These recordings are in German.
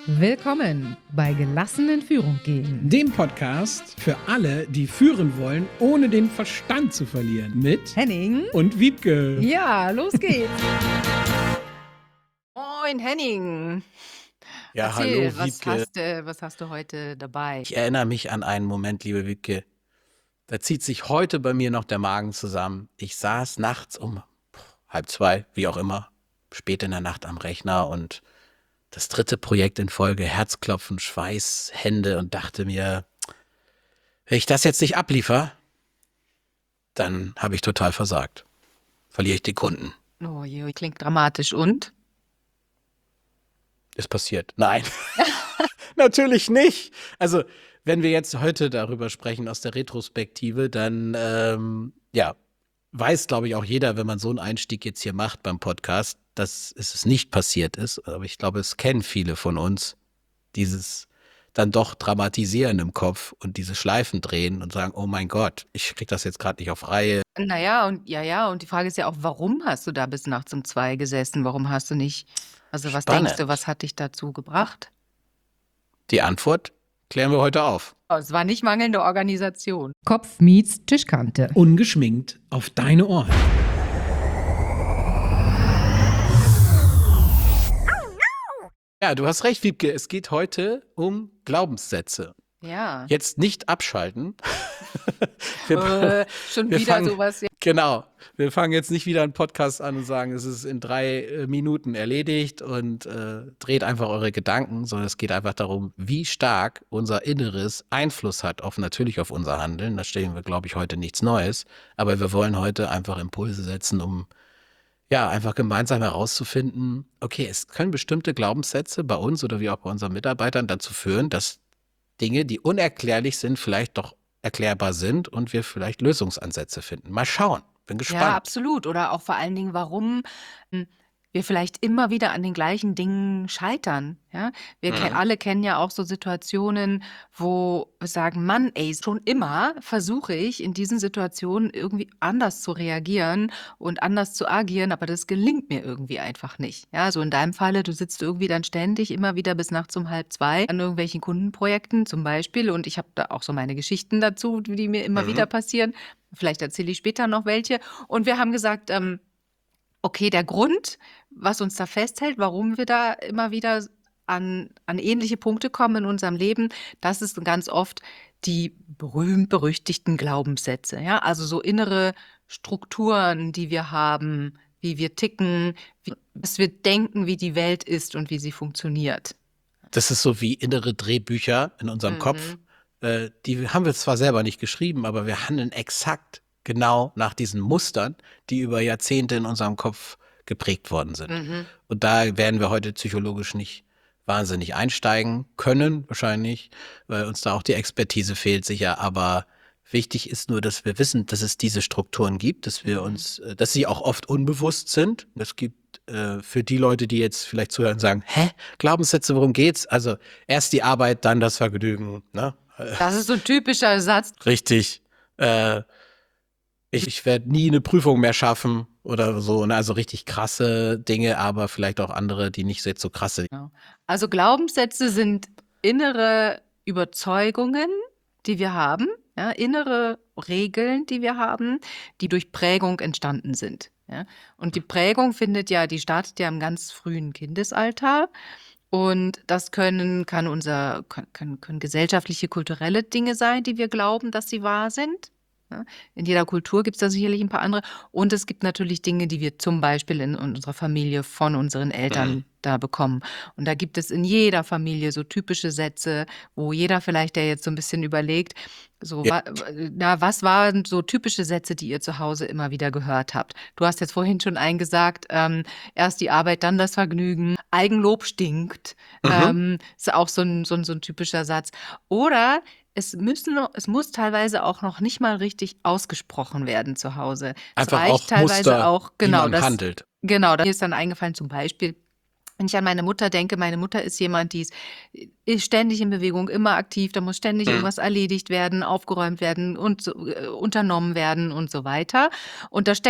Willkommen bei Gelassen in Führung gehen. Dem Podcast für alle, die führen wollen, ohne den Verstand zu verlieren. Mit Henning und Wiebke. Ja, los geht's. Moin Henning. Ja, Erzähl, hallo Wiebke. was hast du heute dabei? Ich erinnere mich an einen Moment, liebe Wiebke. Da zieht sich heute bei mir noch der Magen zusammen. Ich saß nachts um 1:30, wie auch immer, spät in der Nacht am Rechner und das 3. Projekt in Folge, Herzklopfen, Schweiß, Hände und dachte mir, wenn ich das jetzt nicht abliefere, dann habe ich total versagt. Verliere ich die Kunden. Oh je, klingt dramatisch. Und? Ist passiert. Nein, natürlich nicht. Also, wenn wir jetzt heute darüber sprechen aus der Retrospektive, dann weiß, glaube ich, auch jeder, wenn man so einen Einstieg jetzt hier macht beim Podcast, dass es nicht passiert ist. Aber ich glaube, es kennen viele von uns, dieses dann doch Dramatisieren im Kopf und diese Schleifen drehen und sagen, oh mein Gott, ich kriege das jetzt gerade nicht auf Reihe. Naja, und die Frage ist ja auch, warum hast du da bis nachts um 2 gesessen? Warum hast du nicht, also was denkst du, Spannend. was hat dich dazu gebracht? Die Antwort klären wir heute auf. Oh, es war nicht mangelnde Organisation. Kopf meets Tischkante. Ungeschminkt auf deine Ohren. Ja, du hast recht, Wiebke, es geht heute um Glaubenssätze. Ja. Jetzt nicht abschalten. Wir Schon wir wieder fangen- sowas. Ja. Genau. Wir fangen jetzt nicht wieder einen Podcast an und sagen, es ist in 3 Minuten erledigt und dreht einfach eure Gedanken, sondern es geht einfach darum, wie stark unser Inneres Einfluss hat natürlich auf unser Handeln. Da stellen wir, glaube ich, heute nichts Neues. Aber wir wollen heute einfach Impulse setzen, um einfach gemeinsam herauszufinden, okay, es können bestimmte Glaubenssätze bei uns oder wie auch bei unseren Mitarbeitern dazu führen, dass Dinge, die unerklärlich sind, vielleicht doch erklärbar sind und wir vielleicht Lösungsansätze finden. Mal schauen. Bin Ja, gespannt. absolut. Oder auch vor allen Dingen, warum wir vielleicht immer wieder an den gleichen Dingen scheitern. Ja? Wir alle kennen ja auch so Situationen, wo wir sagen, Mann, ey, schon immer versuche ich in diesen Situationen irgendwie anders zu reagieren und anders zu agieren, aber das gelingt mir irgendwie einfach nicht. Ja, so in deinem Falle, du sitzt irgendwie dann ständig immer wieder bis nachts um 1:30 an irgendwelchen Kundenprojekten zum Beispiel, und ich habe da auch so meine Geschichten dazu, die mir immer wieder passieren. Vielleicht erzähle ich später noch welche. Und wir haben gesagt, okay, der Grund, was uns da festhält, warum wir da immer wieder an ähnliche Punkte kommen in unserem Leben, das ist ganz oft die berühmt-berüchtigten Glaubenssätze. Ja? Also so innere Strukturen, die wir haben, wie wir ticken, was wir denken, wie die Welt ist und wie sie funktioniert. Das ist so wie innere Drehbücher in unserem Kopf. Die haben wir zwar selber nicht geschrieben, aber wir handeln exakt genau nach diesen Mustern, die über Jahrzehnte in unserem Kopf geprägt worden sind. Und da werden wir heute psychologisch nicht wahnsinnig einsteigen können, wahrscheinlich, weil uns da auch die Expertise fehlt, sicher. Aber wichtig ist nur, dass wir wissen, dass es diese Strukturen gibt, dass wir uns, dass sie auch oft unbewusst sind. Es gibt für die Leute, die jetzt vielleicht zuhören, sagen, Glaubenssätze, worum geht's? Also erst die Arbeit, dann das Vergnügen. Ne? Das ist so ein typischer Satz. Richtig. Ich werde nie eine Prüfung mehr schaffen oder so. Ne? Also richtig krasse Dinge, aber vielleicht auch andere, die nicht jetzt so krass sind. Genau. Also Glaubenssätze sind innere Überzeugungen, die wir haben, ja, innere Regeln, die wir haben, die durch Prägung entstanden sind. Ja. Und die Prägung die startet ja im ganz frühen Kindesalter. Und das können gesellschaftliche, kulturelle Dinge sein, die wir glauben, dass sie wahr sind. Ja. In jeder Kultur gibt es da sicherlich ein paar andere. Und es gibt natürlich Dinge, die wir zum Beispiel in unserer Familie von unseren Eltern da bekommen. Und da gibt es in jeder Familie so typische Sätze, wo jeder vielleicht, der jetzt so ein bisschen überlegt, so, Ja. was waren so typische Sätze, die ihr zu Hause immer wieder gehört habt? Du hast jetzt vorhin schon eingesagt, erst die Arbeit, dann das Vergnügen. Eigenlob stinkt, ist auch so ein typischer Satz. Oder es muss teilweise auch noch nicht mal richtig ausgesprochen werden zu Hause. Es Einfach reicht auch teilweise Muster, auch, wie genau, man handelt. Genau, da ist dann eingefallen zum Beispiel, wenn ich an meine Mutter denke, meine Mutter ist jemand, die ist ständig in Bewegung, immer aktiv, da muss ständig irgendwas erledigt werden, aufgeräumt werden und so, unternommen werden und so weiter. Und da steckt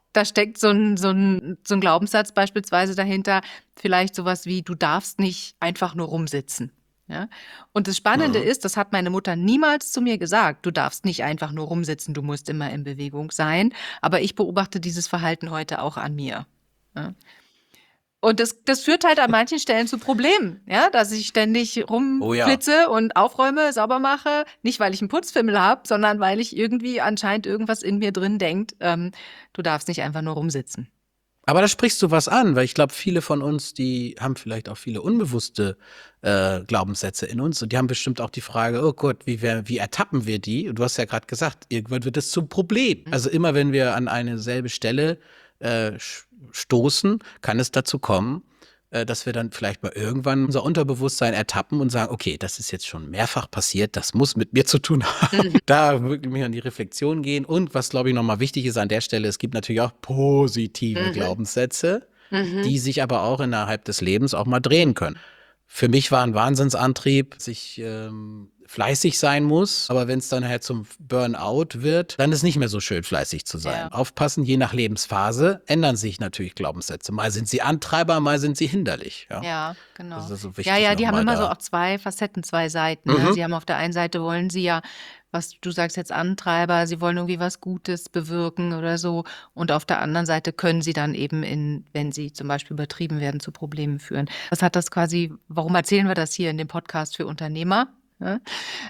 Da steckt so ein Glaubenssatz beispielsweise dahinter, vielleicht sowas wie, du darfst nicht einfach nur rumsitzen. Ja? Und das Spannende ist, das hat meine Mutter niemals zu mir gesagt, du darfst nicht einfach nur rumsitzen, du musst immer in Bewegung sein. Aber ich beobachte dieses Verhalten heute auch an mir. Ja? Und das führt halt an manchen Stellen zu Problemen, ja, dass ich ständig Oh ja. rumflitze und aufräume, sauber mache. Nicht, weil ich einen Putzfimmel habe, sondern weil ich irgendwie anscheinend irgendwas in mir drin denkt, du darfst nicht einfach nur rumsitzen. Aber da sprichst du was an, weil ich glaube, viele von uns, die haben vielleicht auch viele unbewusste Glaubenssätze in uns und die haben bestimmt auch die Frage, oh Gott, wie ertappen wir die? Und du hast ja gerade gesagt, irgendwann wird es zum Problem. Also immer, wenn wir an eine selbe Stelle stoßen, kann es dazu kommen, dass wir dann vielleicht mal irgendwann unser Unterbewusstsein ertappen und sagen, okay, das ist jetzt schon mehrfach passiert, das muss mit mir zu tun haben. Da wirklich an die Reflexion gehen. Und was, glaube ich, nochmal wichtig ist an der Stelle, es gibt natürlich auch positive Glaubenssätze, die sich aber auch innerhalb des Lebens auch mal drehen können. Für mich war ein Wahnsinnsantrieb, dass ich fleißig sein muss, aber wenn es dann halt zum Burnout wird, dann ist nicht mehr so schön, fleißig zu sein. Ja. Aufpassen, je nach Lebensphase ändern sich natürlich Glaubenssätze. Mal sind sie Antreiber, mal sind sie hinderlich. Ja, Ja, genau. Das ist so wichtig. Ja, die haben nochmal immer so da. auch zwei Facetten, zwei Seiten. Ne? Sie haben auf der einen Seite wollen sie ja, was du sagst jetzt Antreiber, sie wollen irgendwie was Gutes bewirken oder so. Und auf der anderen Seite können sie dann eben wenn sie zum Beispiel übertrieben werden, zu Problemen führen. Was hat das quasi, warum erzählen wir das hier in dem Podcast für Unternehmer? Ne?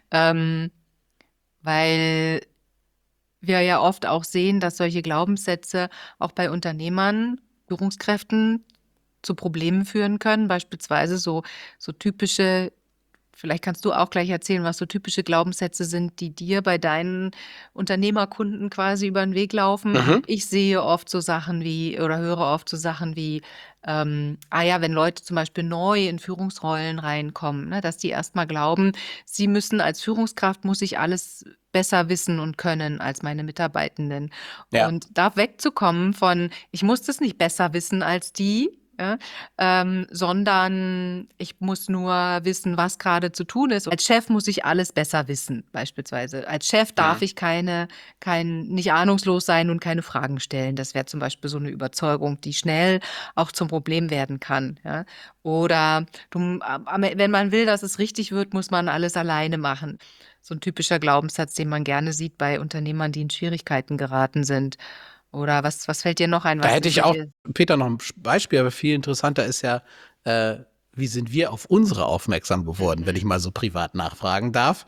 Weil wir ja oft auch sehen, dass solche Glaubenssätze auch bei Unternehmern, Führungskräften zu Problemen führen können. Beispielsweise so typische, vielleicht kannst du auch gleich erzählen, was so typische Glaubenssätze sind, die dir bei deinen Unternehmerkunden quasi über den Weg laufen. Ich sehe oft so Sachen wie, oder höre oft so Sachen wie, wenn Leute zum Beispiel neu in Führungsrollen reinkommen, ne, dass die erstmal glauben, sie müssen als Führungskraft, muss ich alles besser wissen und können als meine Mitarbeitenden. Ja. Und da wegzukommen von, ich muss das nicht besser wissen als die, ja, sondern ich muss nur wissen, was gerade zu tun ist. Als Chef muss ich alles besser wissen, beispielsweise. Als Chef darf ich nicht ahnungslos sein und keine Fragen stellen. Das wäre zum Beispiel so eine Überzeugung, die schnell auch zum Problem werden kann. Ja? Oder wenn man will, dass es richtig wird, muss man alles alleine machen. So ein typischer Glaubenssatz, den man gerne sieht bei Unternehmern, die in Schwierigkeiten geraten sind. Oder was fällt dir noch ein? Da Was hätte ich auch, Peter, noch ein Beispiel, aber viel interessanter ist ja, wie sind wir auf unsere aufmerksam geworden, wenn ich mal so privat nachfragen darf.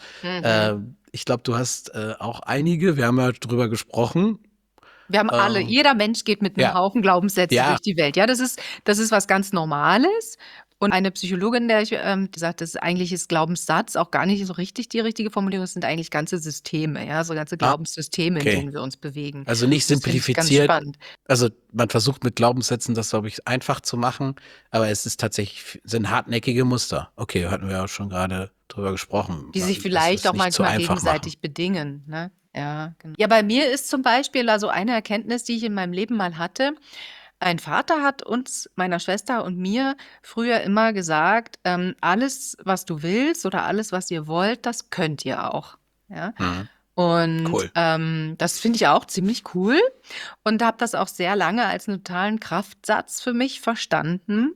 Ich glaube, du hast auch einige, wir haben ja drüber gesprochen. Wir haben alle, jeder Mensch geht mit einem Ja. Haufen Glaubenssätze Ja. durch die Welt. Ja, das ist was ganz Normales. Und eine Psychologin, der ich gesagt, das eigentlich ist Glaubenssatz auch gar nicht so richtig die richtige Formulierung. Es sind eigentlich ganze Systeme, ja, so ganze Glaubenssysteme, okay. in denen wir uns bewegen. Also nicht Das finde ich ganz simplifiziert. spannend. Also man versucht mit Glaubenssätzen das, glaube ich, einfach zu machen, aber es ist tatsächlich, sind hartnäckige Muster. Okay, hatten wir auch schon gerade drüber gesprochen. Die sich Das vielleicht ist auch nicht zu manchmal einfach gegenseitig bedingen. Ne? Ja, genau. Ja, bei mir ist zum Beispiel also eine Erkenntnis, die ich in meinem Leben mal hatte. Ein Vater hat uns, meiner Schwester und mir, früher immer gesagt, alles, was du willst oder alles, was ihr wollt, das könnt ihr auch. Ja? machen. Und Cool. das finde ich auch ziemlich cool und habe das auch sehr lange als einen totalen Kraftsatz für mich verstanden,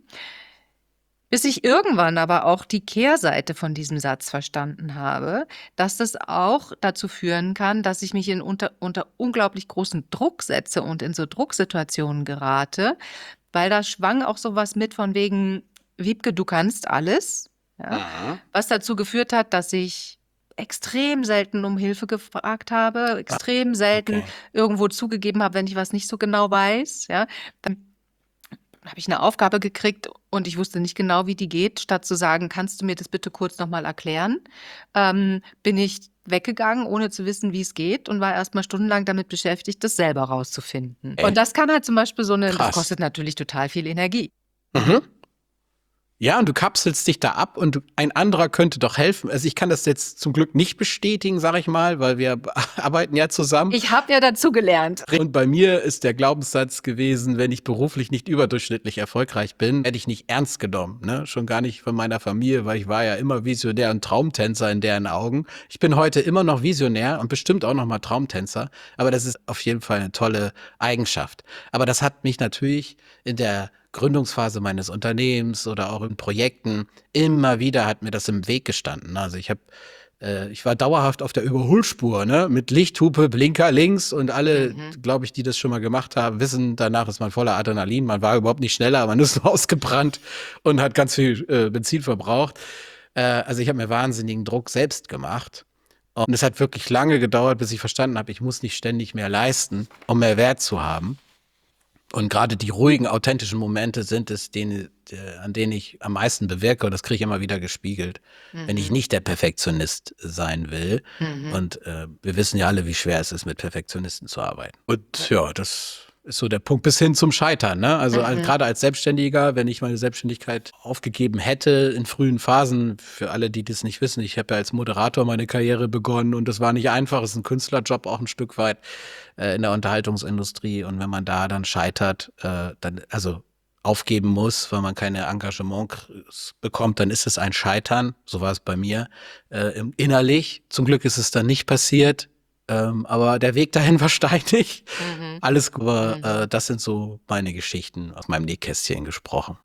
bis ich irgendwann aber auch die Kehrseite von diesem Satz verstanden habe, dass das auch dazu führen kann, dass ich mich unter unglaublich großen Druck setze und in so Drucksituationen gerate, weil da schwang auch sowas mit von wegen, Wiebke, du kannst alles, ja? Was dazu geführt hat, dass ich extrem selten um Hilfe gefragt habe, extrem selten Okay. irgendwo zugegeben habe, wenn ich was nicht so genau weiß. Ja? Dann habe ich eine Aufgabe gekriegt und ich wusste nicht genau, wie die geht. Statt zu sagen, kannst du mir das bitte kurz nochmal erklären, bin ich weggegangen, ohne zu wissen, wie es geht und war erstmal stundenlang damit beschäftigt, das selber rauszufinden. Ey. Und das kann halt zum Beispiel das Krass. kostet natürlich total viel Energie. Mhm. Ja, und du kapselst dich da ab und ein anderer könnte doch helfen. Also ich kann das jetzt zum Glück nicht bestätigen, sag ich mal, weil wir arbeiten ja zusammen. Ich habe ja dazu gelernt. Und bei mir ist der Glaubenssatz gewesen, wenn ich beruflich nicht überdurchschnittlich erfolgreich bin, werde ich nicht ernst genommen. Ne? Schon gar nicht von meiner Familie, weil ich war ja immer Visionär und Traumtänzer in deren Augen. Ich bin heute immer noch Visionär und bestimmt auch noch mal Traumtänzer. Aber das ist auf jeden Fall eine tolle Eigenschaft. Aber das hat mich natürlich in der Gründungsphase meines Unternehmens oder auch in Projekten immer wieder hat mir das im Weg gestanden. Also ich war dauerhaft auf der Überholspur, ne? Mit Lichthupe, Blinker links und alle, glaube ich, die das schon mal gemacht haben, wissen, danach ist man voller Adrenalin. Man war überhaupt nicht schneller, man ist nur ausgebrannt und hat ganz viel Benzin verbraucht. Also ich habe mir wahnsinnigen Druck selbst gemacht. Und es hat wirklich lange gedauert, bis ich verstanden habe, ich muss nicht ständig mehr leisten, um mehr Wert zu haben. Und gerade die ruhigen, authentischen Momente sind es, an denen ich am meisten bewirke. Und das kriege ich immer wieder gespiegelt, wenn ich nicht der Perfektionist sein will. Und wir wissen ja alle, wie schwer es ist, mit Perfektionisten zu arbeiten. Und ja, das ist so der Punkt bis hin zum Scheitern. Ne? Also gerade als Selbstständiger, wenn ich meine Selbstständigkeit aufgegeben hätte in frühen Phasen, für alle, die das nicht wissen, ich habe ja als Moderator meine Karriere begonnen und das war nicht einfach, es ist ein Künstlerjob auch ein Stück weit in der Unterhaltungsindustrie und wenn man da dann scheitert, also aufgeben muss, weil man keine Engagement bekommt, dann ist es ein Scheitern, so war es bei mir, innerlich. Zum Glück ist es dann nicht passiert. Aber der Weg dahin war steinig. Alles gut, aber das sind so meine Geschichten aus meinem Nähkästchen gesprochen.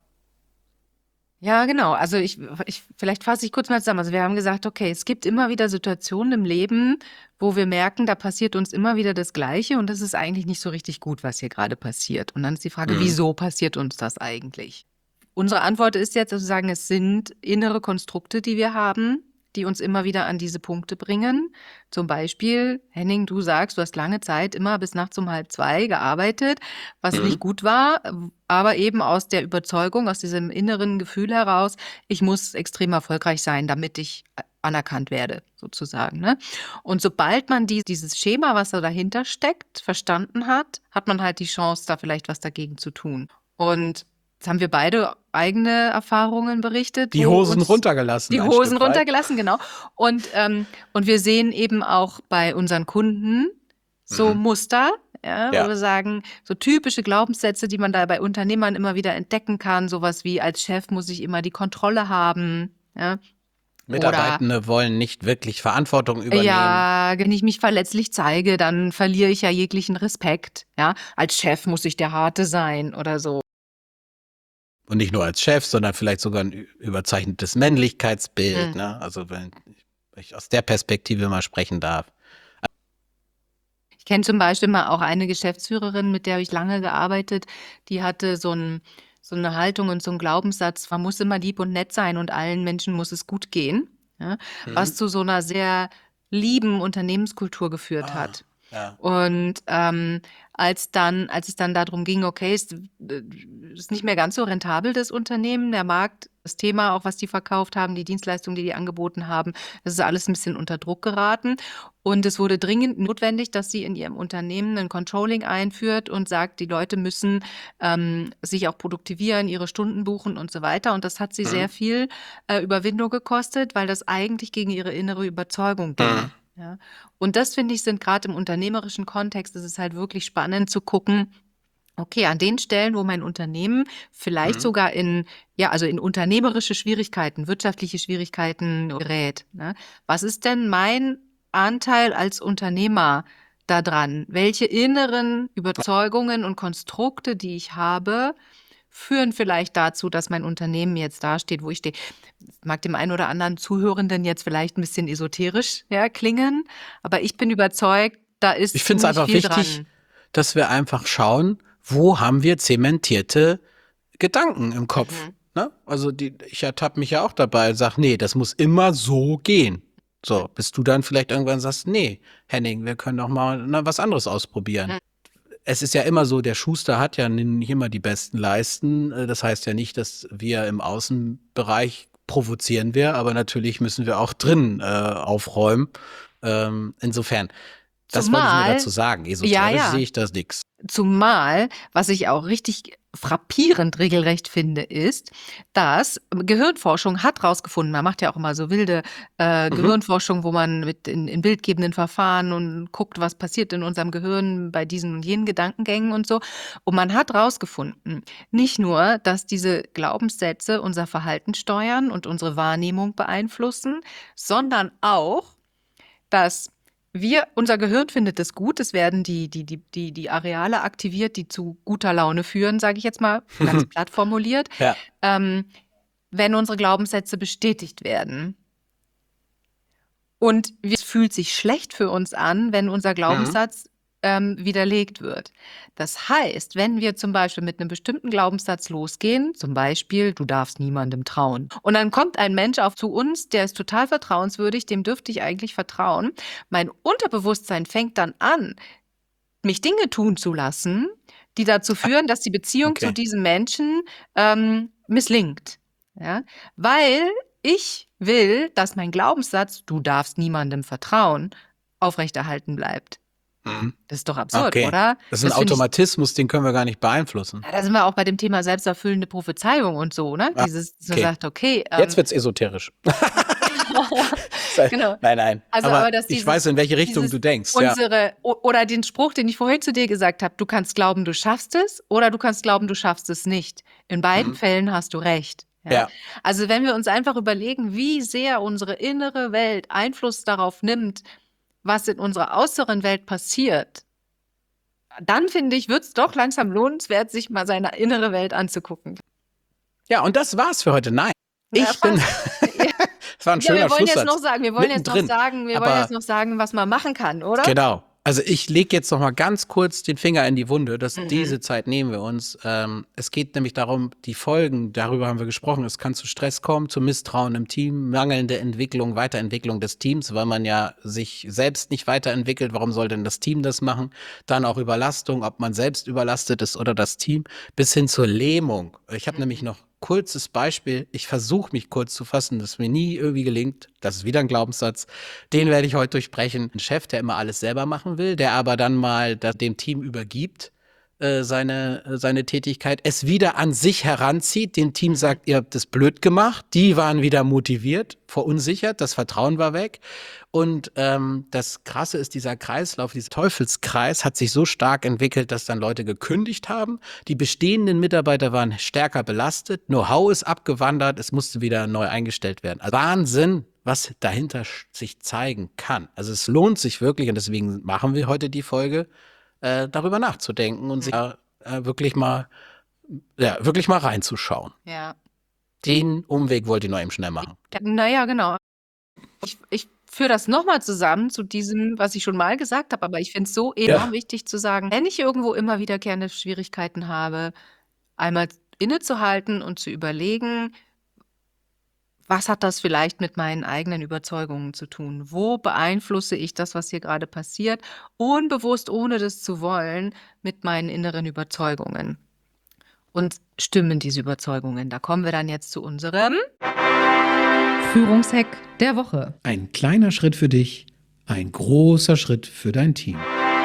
Ja, genau. Also vielleicht fasse ich kurz mal zusammen. Also wir haben gesagt, okay, es gibt immer wieder Situationen im Leben, wo wir merken, da passiert uns immer wieder das Gleiche und das ist eigentlich nicht so richtig gut, was hier gerade passiert. Und dann ist die Frage, wieso passiert uns das eigentlich? Unsere Antwort ist jetzt sozusagen, es sind innere Konstrukte, die wir haben, die uns immer wieder an diese Punkte bringen. Zum Beispiel, Henning, du sagst, du hast lange Zeit immer bis nachts um 1:30 gearbeitet, was nicht gut war, aber eben aus der Überzeugung, aus diesem inneren Gefühl heraus, ich muss extrem erfolgreich sein, damit ich anerkannt werde, sozusagen. Ne? Und sobald man dieses Schema, was da dahinter steckt, verstanden hat, hat man halt die Chance, da vielleicht was dagegen zu tun. Und jetzt haben wir beide eigene Erfahrungen berichtet. Die Hosen runtergelassen. Die Hosen runtergelassen, genau. Und wir sehen eben auch bei unseren Kunden so Muster, wo wir sagen, so typische Glaubenssätze, die man da bei Unternehmern immer wieder entdecken kann. Sowas wie, als Chef muss ich immer die Kontrolle haben. Ja. Mitarbeitende wollen nicht wirklich Verantwortung übernehmen. Ja, wenn ich mich verletzlich zeige, dann verliere ich ja jeglichen Respekt. Ja. Als Chef muss ich der Harte sein oder so. Und nicht nur als Chef, sondern vielleicht sogar ein überzeichnetes Männlichkeitsbild. Ne? Also wenn ich aus der Perspektive mal sprechen darf. Ich kenne zum Beispiel mal auch eine Geschäftsführerin, mit der habe ich lange gearbeitet, die hatte so eine Haltung und so einen Glaubenssatz, man muss immer lieb und nett sein und allen Menschen muss es gut gehen, ja? Was zu so einer sehr lieben Unternehmenskultur geführt hat. Ja. Und als es dann darum ging, okay, es ist nicht mehr ganz so rentabel, das Unternehmen, der Markt, das Thema, auch was die verkauft haben, die Dienstleistungen, die angeboten haben, das ist alles ein bisschen unter Druck geraten. Und es wurde dringend notwendig, dass sie in ihrem Unternehmen ein Controlling einführt und sagt, die Leute müssen sich auch produktivieren, ihre Stunden buchen und so weiter. Und das hat sie sehr viel Überwindung gekostet, weil das eigentlich gegen ihre innere Überzeugung ging. Ja. Und das, finde ich, sind gerade im unternehmerischen Kontext, ist es halt wirklich spannend zu gucken, okay, an den Stellen, wo mein Unternehmen vielleicht sogar in unternehmerische Schwierigkeiten, wirtschaftliche Schwierigkeiten gerät. Ne? Was ist denn mein Anteil als Unternehmer daran? Welche inneren Überzeugungen und Konstrukte, die ich habe, führen vielleicht dazu, dass mein Unternehmen jetzt dasteht, wo ich stehe. Mag dem einen oder anderen Zuhörenden jetzt vielleicht ein bisschen esoterisch klingen, aber ich bin überzeugt, da ist Ich finde es einfach viel wichtig, dran. dass wir einfach schauen, wo haben wir zementierte Gedanken im Kopf. Ne? Also ich ertappe mich ja auch dabei und sage, nee, das muss immer so gehen. So, bis du dann vielleicht irgendwann sagst, nee, Henning, wir können doch mal was anderes ausprobieren. Es ist ja immer so, der Schuster hat ja nicht immer die besten Leisten. Das heißt ja nicht, dass wir im Außenbereich provozieren wir, aber natürlich müssen wir auch drin aufräumen. Insofern, das wollte ich nur dazu sagen. Esoterisch sehe ich das nix. Zumal, was ich auch richtig frappierend regelrecht finde, ist, dass Gehirnforschung hat rausgefunden, man macht ja auch immer so wilde Gehirnforschung, wo man in bildgebenden Verfahren und guckt, was passiert in unserem Gehirn bei diesen und jenen Gedankengängen und so. Und man hat rausgefunden, nicht nur, dass diese Glaubenssätze unser Verhalten steuern und unsere Wahrnehmung beeinflussen, sondern auch, dass unser Gehirn findet es gut, es werden die Areale aktiviert, die zu guter Laune führen, sage ich jetzt mal ganz platt formuliert, Ja. wenn unsere Glaubenssätze bestätigt werden. Und es fühlt sich schlecht für uns an, wenn unser Glaubenssatz widerlegt wird. Das heißt, wenn wir zum Beispiel mit einem bestimmten Glaubenssatz losgehen, zum Beispiel, du darfst niemandem trauen, und dann kommt ein Mensch zu uns, der ist total vertrauenswürdig, dem dürfte ich eigentlich vertrauen. Mein Unterbewusstsein fängt dann an, mich Dinge tun zu lassen, die dazu führen, dass die Beziehung zu diesem Menschen misslingt. Ja? Weil ich will, dass mein Glaubenssatz, du darfst niemandem vertrauen, aufrechterhalten bleibt. Das ist doch absurd, oder? Das ist ein Automatismus, den können wir gar nicht beeinflussen. Ja, da sind wir auch bei dem Thema selbsterfüllende Prophezeiung und so, ne? Dieses, so sagt, okay. Jetzt wird's esoterisch. Genau. Nein. Also, aber dass ich weiß, in welche Richtung du denkst. Oder den Spruch, den ich vorhin zu dir gesagt habe, du kannst glauben, du schaffst es, oder du kannst glauben, du schaffst es nicht. In beiden Fällen hast du recht. Ja? Also wenn wir uns einfach überlegen, wie sehr unsere innere Welt Einfluss darauf nimmt, was in unserer äußeren Welt passiert, dann finde ich, wird es doch langsam lohnenswert, sich mal seine innere Welt anzugucken. Ja, und das war's für heute. Nein. Das war ein schöner wir wollen Schlusssatz. jetzt noch sagen, wir wollen jetzt noch sagen, was man machen kann, oder? Genau. Also ich lege jetzt noch mal ganz kurz den Finger in die Wunde, dass diese Zeit nehmen wir uns. Es geht nämlich darum, die Folgen, darüber haben wir gesprochen, es kann zu Stress kommen, zu Misstrauen im Team, mangelnde Entwicklung, Weiterentwicklung des Teams, weil man ja sich selbst nicht weiterentwickelt. Warum soll denn das Team das machen? Dann auch Überlastung, ob man selbst überlastet ist oder das Team, bis hin zur Lähmung. Ich habe nämlich noch kurzes Beispiel. Ich versuche mich kurz zu fassen, das mir nie irgendwie gelingt. Das ist wieder ein Glaubenssatz. Den werde ich heute durchbrechen. Ein Chef, der immer alles selber machen will, der aber dann mal dem Team übergibt, seine Tätigkeit, es wieder an sich heranzieht, dem Team sagt, ihr habt das blöd gemacht, die waren wieder motiviert, verunsichert, das Vertrauen war weg. Und das Krasse ist, dieser Kreislauf, dieser Teufelskreis hat sich so stark entwickelt, dass dann Leute gekündigt haben. Die bestehenden Mitarbeiter waren stärker belastet, Know-how ist abgewandert, es musste wieder neu eingestellt werden. Also Wahnsinn, was dahinter sich zeigen kann. Also es lohnt sich wirklich, und deswegen machen wir heute die Folge, darüber nachzudenken und sich wirklich mal reinzuschauen. Ja. Den Umweg wollte ich noch eben schnell machen. Naja, genau. Ich führe das nochmal zusammen zu diesem, was ich schon mal gesagt habe, aber ich finde es so enorm wichtig zu sagen, wenn ich irgendwo immer wiederkehrende Schwierigkeiten habe, einmal innezuhalten und zu überlegen, was hat das vielleicht mit meinen eigenen Überzeugungen zu tun? Wo beeinflusse ich das, was hier gerade passiert, unbewusst, ohne das zu wollen, mit meinen inneren Überzeugungen? Und stimmen diese Überzeugungen? Da kommen wir dann jetzt zu unserem Führungshack der Woche. Ein kleiner Schritt für dich, ein großer Schritt für dein Team.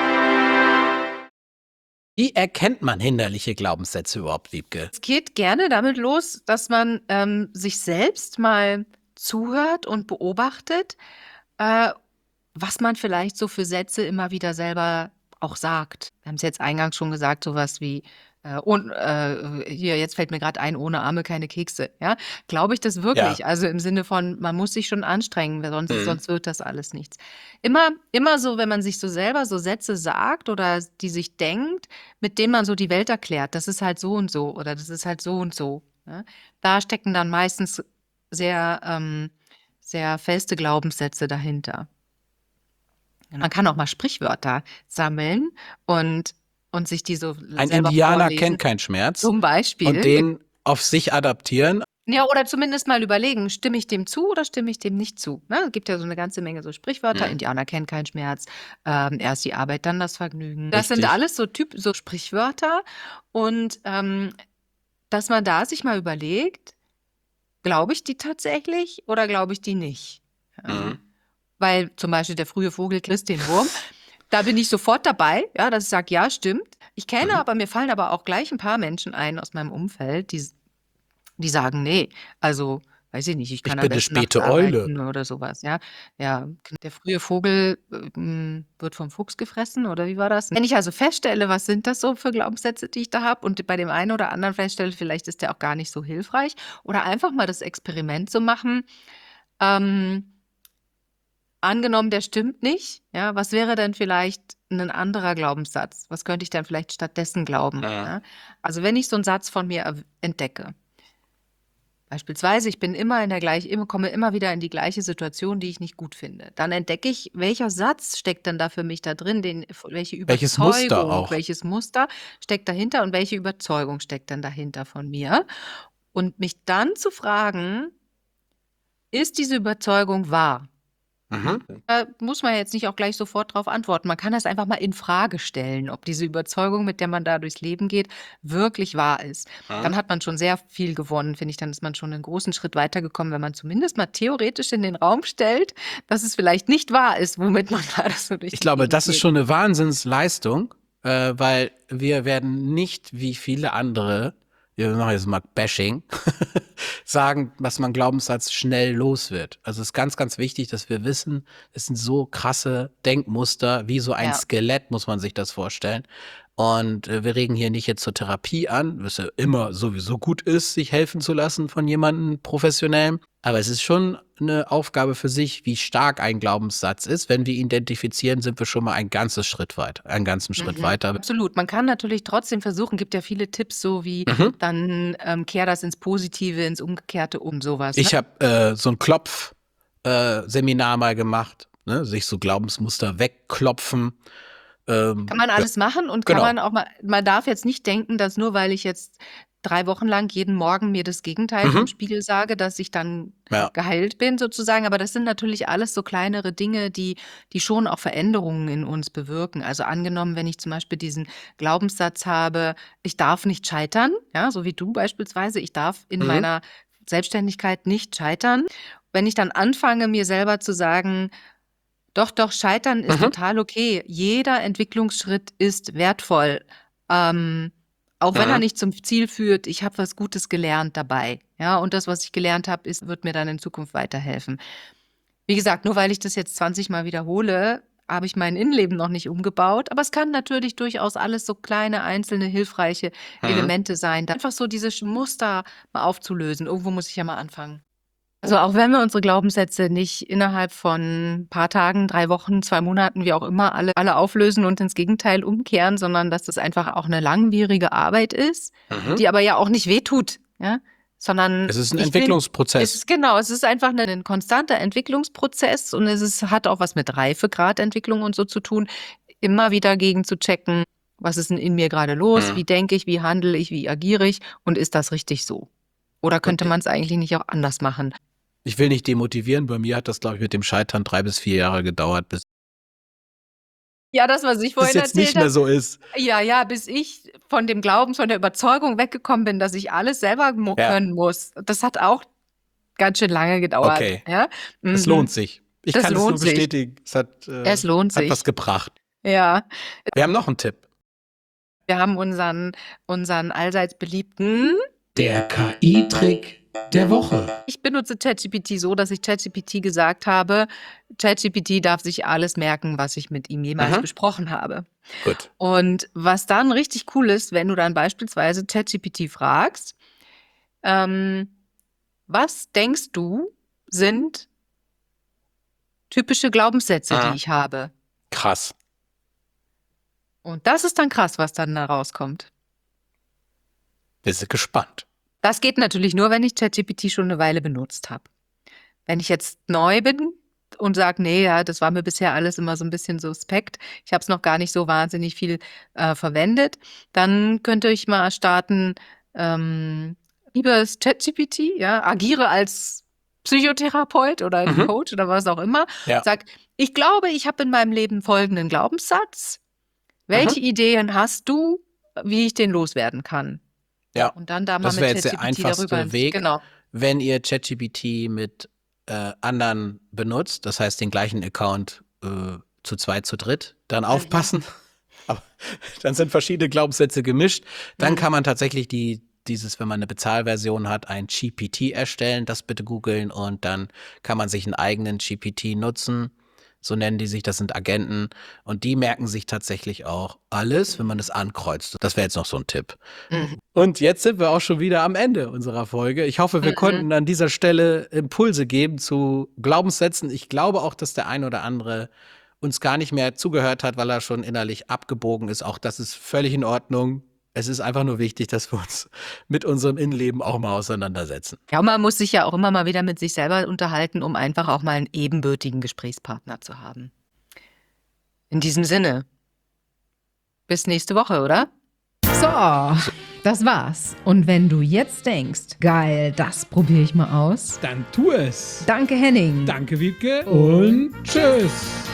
Wie erkennt man hinderliche Glaubenssätze überhaupt, Wiebke? Es geht gerne damit los, dass man sich selbst mal zuhört und beobachtet, was man vielleicht so für Sätze immer wieder selber auch sagt. Wir haben es jetzt eingangs schon gesagt, sowas wie hier, jetzt fällt mir gerade ein, ohne Arme keine Kekse. Ja? Glaube ich das wirklich? Ja. Also im Sinne von, man muss sich schon anstrengen, weil sonst wird das alles nichts. Immer so, wenn man sich so selber so Sätze sagt oder die sich denkt, mit denen man so die Welt erklärt, das ist halt so und so oder das ist halt so und so. Ja? Da stecken dann meistens sehr, sehr feste Glaubenssätze dahinter. Man kann auch mal Sprichwörter sammeln und sich die so Ein selber Indianer vorlesen. kennt keinen Schmerz. Zum Beispiel. Und den auf sich adaptieren. Ja, oder zumindest mal überlegen, stimme ich dem zu oder stimme ich dem nicht zu? Ne? Es gibt ja so eine ganze Menge so Sprichwörter. Indianer kennen keinen Schmerz. Erst die Arbeit, dann das Vergnügen. Das sind alles so Sprichwörter. Und dass man da sich mal überlegt, glaube ich die tatsächlich oder glaube ich die nicht? Weil zum Beispiel der frühe Vogel frisst den Wurm. Da bin ich sofort dabei, ja, dass ich sage, ja, stimmt. Ich kenne Mhm. aber mir fallen aber auch gleich ein paar Menschen ein aus meinem Umfeld, die sagen: „Nee, also, weiß ich nicht, ich Ich kann am bin 'ne besten nachts späte Eule. arbeiten“ oder sowas, ja. Ja, der frühe Vogel, wird vom Fuchs gefressen oder wie war das? Wenn ich also feststelle, was sind das so für Glaubenssätze, die ich da habe und bei dem einen oder anderen feststelle, vielleicht ist der auch gar nicht so hilfreich oder einfach mal das Experiment zu machen, ähm angenommen, der stimmt nicht, ja, was wäre denn vielleicht ein anderer Glaubenssatz? Was könnte ich dann vielleicht stattdessen glauben, Mhm. ja? Also, wenn ich so einen Satz von mir entdecke, beispielsweise, ich bin komme immer wieder in die gleiche Situation, die ich nicht gut finde, dann entdecke ich, welcher Satz steckt denn da für mich da drin, welche Welches Muster Überzeugung, auch. welches Muster steckt dahinter und welche Überzeugung steckt denn dahinter von mir? Und mich dann zu fragen: „Ist diese Überzeugung wahr?“ Mhm. Da muss man jetzt nicht auch gleich sofort drauf antworten. Man kann das einfach mal in Frage stellen, ob diese Überzeugung, mit der man da durchs Leben geht, wirklich wahr ist. Mhm. Dann hat man schon sehr viel gewonnen, finde ich. Dann ist man schon einen großen Schritt weitergekommen, wenn man zumindest mal theoretisch in den Raum stellt, dass es vielleicht nicht wahr ist, womit man gerade so durch Ich die glaube, Gegend das ist geht. schon 'ne Wahnsinnsleistung, weil wir werden nicht wie viele andere, wir machen jetzt mal Bashing, sagen, dass man Glaubenssatz schnell los wird. Also, es ist ganz, ganz wichtig, dass wir wissen, es sind so krasse Denkmuster, wie so ein Ja. Skelett muss man sich das vorstellen. Und, wir regen hier nicht jetzt zur Therapie an, was ja immer sowieso gut ist, sich helfen zu lassen von jemandem Professionellem. Aber es ist schon eine Aufgabe für sich, wie stark ein Glaubenssatz ist. Wenn wir ihn identifizieren, sind wir schon mal einen ganzen Schritt weiter. Absolut. Man kann natürlich trotzdem versuchen, gibt ja viele Tipps so wie Mhm. dann, kehr das ins Positive, ins Umgekehrte um, sowas, ne? Ich habe, so ein Seminar mal gemacht, ne, sich so Glaubensmuster wegklopfen. Kann man Ja, alles machen und kann genau. man auch man darf jetzt nicht denken, dass nur weil ich jetzt 3 Wochen lang jeden Morgen mir das Gegenteil vom Mhm. Spiegel sage, dass ich dann Ja. geheilt bin sozusagen. Aber das sind natürlich alles so kleinere Dinge, die schon auch Veränderungen in uns bewirken. Also angenommen, wenn ich zum Beispiel diesen Glaubenssatz habe: „Ich darf nicht scheitern“, ja, so wie du beispielsweise. Ich darf in Mhm. meiner Selbstständigkeit nicht scheitern. Wenn ich dann anfange, mir selber zu sagen: doch, doch, Scheitern ist Mhm. total okay. Jeder Entwicklungsschritt ist wertvoll, auch wenn er Mhm. nicht zum Ziel führt. Ich habe was Gutes gelernt dabei, ja, und das, was ich gelernt habe, wird mir dann in Zukunft weiterhelfen. Wie gesagt, nur weil ich das jetzt 20 Mal wiederhole, habe ich mein Innenleben noch nicht umgebaut, aber es kann natürlich durchaus alles so kleine, einzelne, hilfreiche Mhm. Elemente sein, da einfach so diese Muster mal aufzulösen. Irgendwo muss ich ja mal anfangen. Also, auch wenn wir unsere Glaubenssätze nicht innerhalb von ein paar Tagen, 3 Wochen, 2 Monaten, wie auch immer, alle auflösen und ins Gegenteil umkehren, sondern dass das einfach auch eine langwierige Arbeit ist, Mhm. die aber ja auch nicht wehtut, ja? Sondern Es ist ein ich finde, Entwicklungsprozess. es ist einfach 'n konstanter Entwicklungsprozess und hat auch was mit Reifegradentwicklung und so zu tun, immer wieder gegenzuchecken: „Was ist 'n in mir grade los? Mhm. Wie denke ich? Wie handle ich? Wie agiere ich? Und ist das richtig so? Oder Und könnte man's eigentlich nicht auch anders machen?“ ich will nicht demotivieren. Bei mir hat das, glaube ich, mit dem Scheitern 3 bis 4 Jahre gedauert, bis Ja, das, was ich es vorhin jetzt nicht erzählt mehr habe. so ist. Ja, ja, bis ich von der Überzeugung weggekommen bin, dass ich alles selber Ja, können muss. Das hat auch ganz schön lange gedauert, okay. ja? Es lohnt Mhm. sich. Ich Das kann es nur lohnt sich. bestätigen. Es lohnt Hat was sich. gebracht. Ja. Wir haben noch einen Tipp. Wir haben unseren allseits beliebten Der KI-Trick der Woche. ich benutze ChatGPT so, dass ich ChatGPT gesagt habe, ChatGPT darf sich alles merken, was ich mit ihm jemals Mhm. besprochen habe. Gut. Und was dann richtig cool ist, wenn du dann beispielsweise ChatGPT fragst, ähm, was denkst du, sind typische Glaubenssätze, die Mhm. ich habe? Krass. Und das ist dann krass, was dann da rauskommt. Wir sind gespannt. Das geht natürlich nur, wenn ich ChatGPT schon eine Weile benutzt habe. Wenn ich jetzt neu bin und sage: „Ne, ja, das war mir bisher alles immer so ein bisschen suspekt. Ich habe es noch gar nicht so wahnsinnig viel, verwendet“, dann könnte ich mal starten, liebes ChatGPT, ja, agiere als Psychotherapeut oder als Mhm. Coach oder was auch immer. Ja. Sag: „Ich glaube, ich habe in meinem Leben folgenden Glaubenssatz. Welche Mhm. Ideen hast du, wie ich den loswerden kann?“ Ja. Und dann da mal Das mit wäre jetzt der ChatGPT darüber einfachste Weg, genau. wenn ihr ChatGPT mit anderen benutzt, das heißt den gleichen Account zu zweit, zu dritt, dann aufpassen. Aber dann sind verschiedene Glaubenssätze gemischt. Dann kann man tatsächlich wenn man eine Bezahlversion hat, ein GPT erstellen, das bitte googeln und dann kann man sich einen eigenen GPT nutzen. So nennen die sich, das sind Agenten und die merken sich tatsächlich auch alles, wenn man es ankreuzt. Das wäre jetzt noch so ein Tipp. Und jetzt sind wir auch schon wieder am Ende unserer Folge. Ich hoffe, wir konnten an dieser Stelle Impulse geben zu Glaubenssätzen. Ich glaube auch, dass der ein oder andere uns gar nicht mehr zugehört hat, weil er schon innerlich abgebogen ist. Auch das ist völlig in Ordnung. Es ist einfach nur wichtig, dass wir uns mit unserem Innenleben auch mal auseinandersetzen. Ja, und man muss sich ja auch immer mal wieder mit sich selber unterhalten, um einfach auch mal einen ebenbürtigen Gesprächspartner zu haben. In diesem Sinne, bis nächste Woche, oder? So, das war's. Und wenn du jetzt denkst, geil, das probiere ich mal aus. Dann tu es. Danke, Henning. Danke, Wiebke. Und tschüss.